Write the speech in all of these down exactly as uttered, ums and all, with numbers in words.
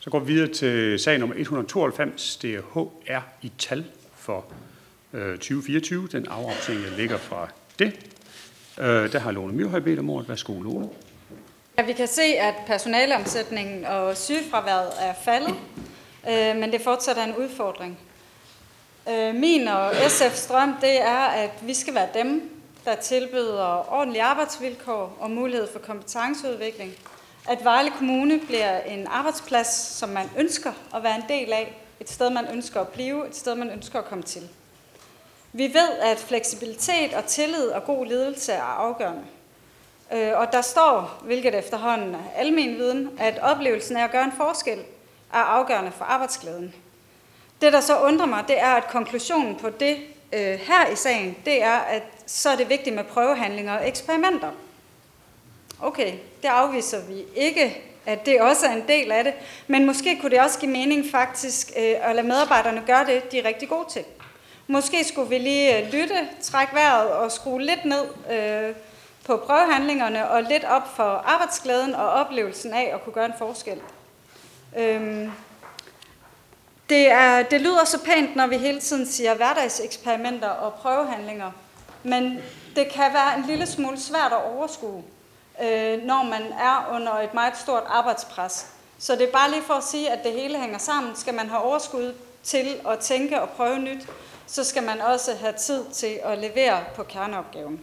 Så går vi videre til sag nummer et hundrede og tooghalvfems. Det er H R i tal for øh, tyve fireogtyve. Den afrapportering, der ligger fra det. Øh, der har Lone Myrhøj bedt om ordet. Værsgo, Lone. Ja, vi kan se, at personaleomsætningen og sygefraværet er faldet, øh, men det fortsat er en udfordring. Øh, min og S F's drøm, det er, at vi skal være dem, der tilbyder ordentlige arbejdsvilkår og mulighed for kompetenceudvikling. At Vejle Kommune bliver en arbejdsplads, som man ønsker at være en del af. Et sted, man ønsker at blive, et sted, man ønsker at komme til. Vi ved, at fleksibilitet og tillid og god ledelse er afgørende. Og der står, hvilket efterhånden er almen viden, at oplevelsen af at gøre en forskel er afgørende for arbejdsglæden. Det, der så undrer mig, det er, at konklusionen på det øh, her i sagen, det er, at så er det vigtigt med prøvehandlinger og eksperimenter. Okay, det afviser vi ikke, at det også er en del af det, men måske kunne det også give mening faktisk øh, at lade medarbejderne gøre det, de er rigtig gode til. Måske skulle vi lige øh, lytte, trække vejret og skrue lidt ned øh, på prøvehandlingerne og lidt op for arbejdsglæden og oplevelsen af at kunne gøre en forskel. Øhm, det, er, det lyder så pænt, når vi hele tiden siger hverdagseksperimenter og prøvehandlinger, men det kan være en lille smule svært at overskue, øh, når man er under et meget stort arbejdspres. Så det er bare lige for at sige, at det hele hænger sammen. Skal man have overskud til at tænke og prøve nyt, så skal man også have tid til at levere på kerneopgaven.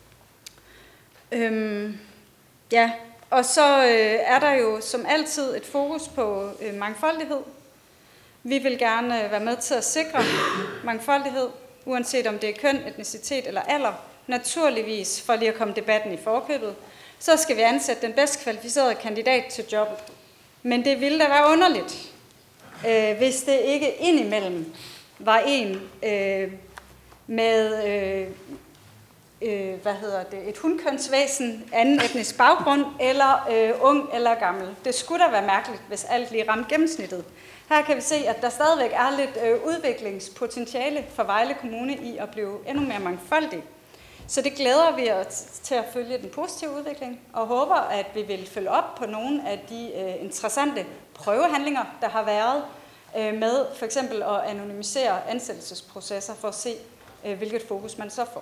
Øhm, ja, og så øh, er der jo som altid et fokus på øh, mangfoldighed. Vi vil gerne være med til at sikre mangfoldighed, uanset om det er køn, etnicitet eller alder. Naturligvis, for lige at komme debatten i forkøbet, så skal vi ansætte den bedst kvalificerede kandidat til jobbet. Men det ville da være underligt, øh, hvis det ikke indimellem var en øh, med øh, øh, hvad hedder det, et hundkønsvæsen, anden etnisk baggrund, eller øh, ung eller gammel. Det skulle da være mærkeligt, hvis alt lige ramte gennemsnittet. Her kan vi se, at der stadigvæk er lidt øh, udviklingspotentiale for Vejle Kommune i at blive endnu mere mangfoldig. Så det glæder vi os til at følge den positive udvikling, og håber, at vi vil følge op på nogle af de øh, interessante prøvehandlinger, der har været øh, med for eksempel at anonymisere ansættelsesprocesser for at se, øh, hvilket fokus man så får.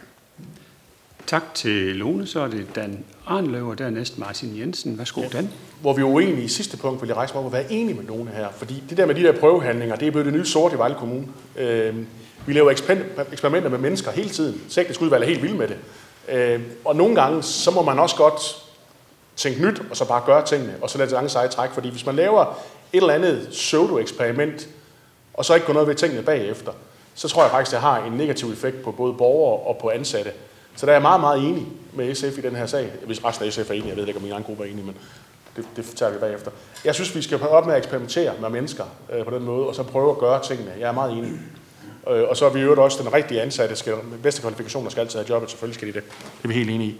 Tak til Lone. Så er det Dan Arnløv og dernæst Martin Jensen. Værsgo, Dan. Ja. Hvor vi er uenige i sidste punkt, vil jeg rejse mig op og være enig med Lone her. Fordi det der med de der prøvehandlinger, det er blevet det nye sort i Vejle Kommune. Øh, vi laver eksperimenter med mennesker hele tiden. Teknisk udvalg er helt vilde med det. Øh, og nogle gange, så må man også godt tænke nyt, og så bare gøre tingene, og så lade det lange seje træk. Fordi hvis man laver et eller andet pseudo-eksperiment, og så ikke går noget ved tingene bagefter, så tror jeg faktisk, det har en negativ effekt på både borgere og på ansatte. Så der er jeg meget, meget enig med S F i den her sag. Hvis resten af S F er enige, jeg ved ikke, om min egen gruppe er enige, men det, det tager vi bagefter. Jeg synes, vi skal op med at eksperimentere med mennesker øh, på den måde, og så prøve at gøre tingene. Jeg er meget enig. Øh, og så er vi jo også den rigtige ansatte, skal, med bedste kvalifikationer skal altid have jobbet, selvfølgelig skal de det. Det er vi helt enige i.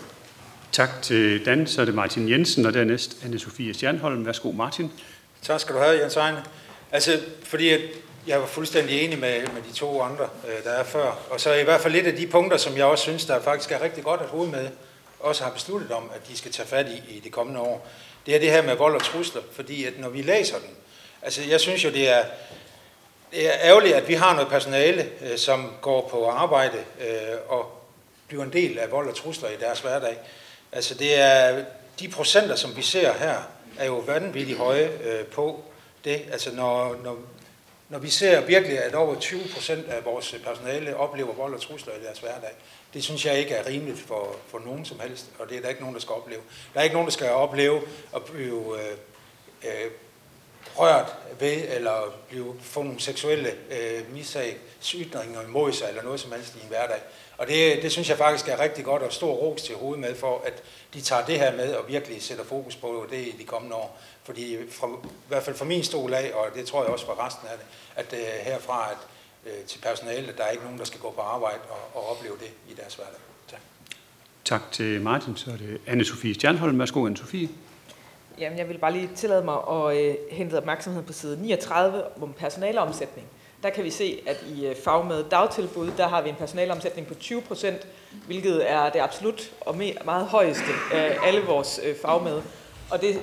Tak til Dan, så er det Martin Jensen, og dernæst Anne-Sophie Stjernholm. Værsgo, Martin. Tak skal du have, Jens Ejne. Altså, fordi jeg var fuldstændig enig med, med de to andre, der er før. Og så i hvert fald lidt af de punkter, som jeg også synes, der faktisk er rigtig godt at hoved med, også har besluttet om, at de skal tage fat i i de kommende år. Det er det her med vold og trusler, fordi at når vi læser den, altså jeg synes jo, det er, det er ærgerligt, at vi har noget personale, som går på arbejde og bliver en del af vold og trusler i deres hverdag. Altså det er de procenter, som vi ser her, er jo vanvittigt høje på det. Altså når, når Når vi ser virkelig, at over tyve procent af vores personale oplever vold og trusler i deres hverdag, det synes jeg ikke er rimeligt for, for nogen som helst, og det er der ikke nogen, der skal opleve. Der er ikke nogen, der skal opleve at blive øh, øh, rørt ved, eller blive, få nogle seksuelle øh, mishag, ytringer imod sig, eller noget som helst i en hverdag. Og det, det synes jeg faktisk er rigtig godt, og stor ros til hovedet med, for at de tager det her med, og virkelig sætter fokus på det i de kommende år. Fordi fra, i hvert fald fra min stol af, og det tror jeg også fra resten af det, at uh, herfra at, uh, til personalet, der er ikke nogen, der skal gå på arbejde og, og opleve det i deres hverdag. Tak. Tak til Martin. Så er det Anne-Sophie Stjernholm. Værsgo, Anne-Sophie. Jamen, jeg vil bare lige tillade mig at uh, hente opmærksomhed på side niogtredive om personaleomsætning. Der kan vi se, at i uh, fag med dagtilbud, der har vi en personaleomsætning på tyve procent, hvilket er det absolut og meget højeste af alle vores uh, fag med. Og det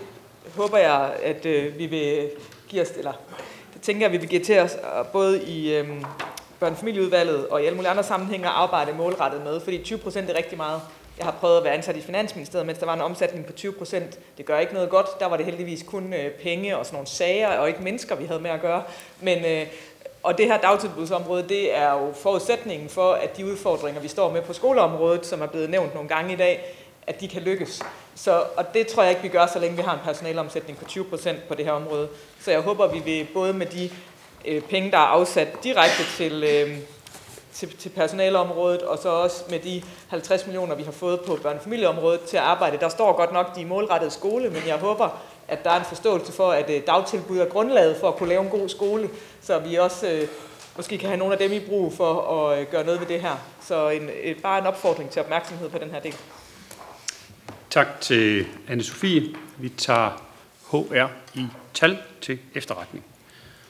håber jeg, at øh, vi vil give os, eller det tænker jeg, vi vil give til os, både i øh, børnefamilieudvalget og i alle mulige andre sammenhænge, at arbejde målrettet med, fordi tyve procent er rigtig meget. Jeg har prøvet at være ansat i Finansministeriet, mens der var en omsætning på tyve procent. Det gør ikke noget godt. Der var det heldigvis kun øh, penge og sådan nogle sager, og ikke mennesker, vi havde med at gøre. Men, øh, og det her dagtilbudsområde, det er jo forudsætningen for, at de udfordringer, vi står med på skoleområdet, som er blevet nævnt nogle gange i dag, at de kan lykkes. Så, og det tror jeg ikke, vi gør, så længe vi har en personaleomsætning på tyve procent på det her område. Så jeg håber, vi vil både med de øh, penge, der er afsat direkte til... Øh, Til, til personaleområdet, og så også med de halvtreds millioner, vi har fået på børnefamilieområdet til at arbejde. Der står godt nok de målrettede skole, men jeg håber, at der er en forståelse for, at uh, dagtilbud er grundlaget for at kunne lave en god skole, så vi også uh, måske kan have nogle af dem i brug for at uh, gøre noget ved det her. Så en, uh, bare en opfordring til opmærksomhed på den her del. Tak til Anne-Sophie. Vi tager H R i tal til efterretning.